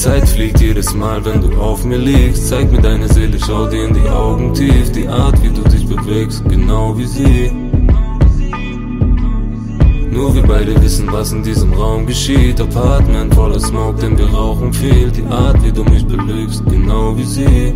Zeit fliegt jedes Mal, wenn du auf mir liegst. Zeig mir deine Seele, schau dir in die Augen tief. Die Art, wie du dich bewegst, genau wie sie. Nur wir beide wissen, was in diesem Raum geschieht. Apartment voller Smoke, denn wir rauchen viel. Die Art, wie du mich belügst, genau wie sie.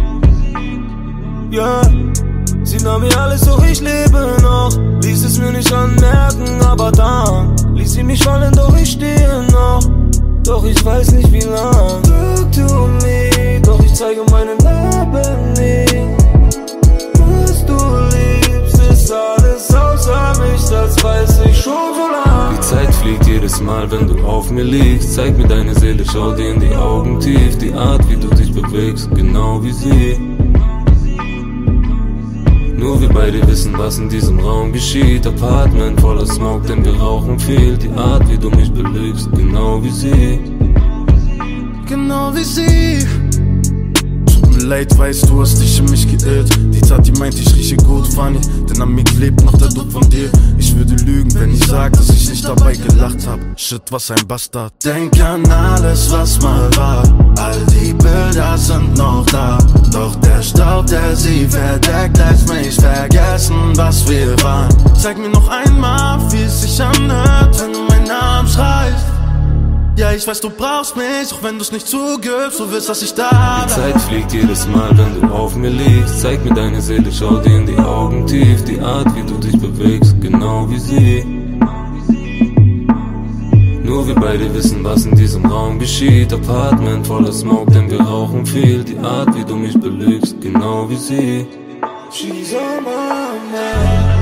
Ja, sie nahm mir alles, doch ich lebe noch. Ließ es mir nicht anmerken, aber dann ließ sie mich fallen, doch ich stehe noch. Doch ich weiß nicht wie lang. Look to me, doch ich zeige meinen Leben nicht. Was du liebst, ist alles außer mich, das weiß ich schon so lang. Die Zeit fliegt jedes Mal, wenn du auf mir liegst. Zeig mir deine Seele, schau dir in die Augen tief. Die Art, wie du dich bewegst, genau wie sie. Nur wir beide wissen, was in diesem Raum geschieht. Apartment voller Smoke, denn wir rauchen viel. Die Art, wie du mich belügst, genau wie sie. Genau wie sie. Tut mir leid, weißt du, hast dich in mich geirrt. Die Tat, die meint, ich rieche gut, funny, denn an mir klebt noch der Duft von dir. Ich würde lügen, wenn ich sag, dass ich nicht dabei gelacht hab. Shit, was ein Bastard. Denk an alles, was mal war. All die Bilder sind noch da. Doch der Staub, der sie verdeckt, lässt mich vergessen, was wir waren. Zeig mir noch einmal, wie es sich anhört, wenn du meinen Namen schreist. Ja, ich weiß, du brauchst mich, auch wenn du's nicht zugibst, du willst, dass ich da bin. Die Zeit fliegt jedes Mal, wenn du auf mir liegst. Zeig mir deine Seele, schau dir in die Augen tief. Die Art, wie du dich bewegst, genau wie sie. Nur wir beide wissen, was in diesem Raum geschieht. Apartment voller Smoke, denn wir rauchen viel. Die Art, wie du mich belügst, genau wie sie. She's on my mind.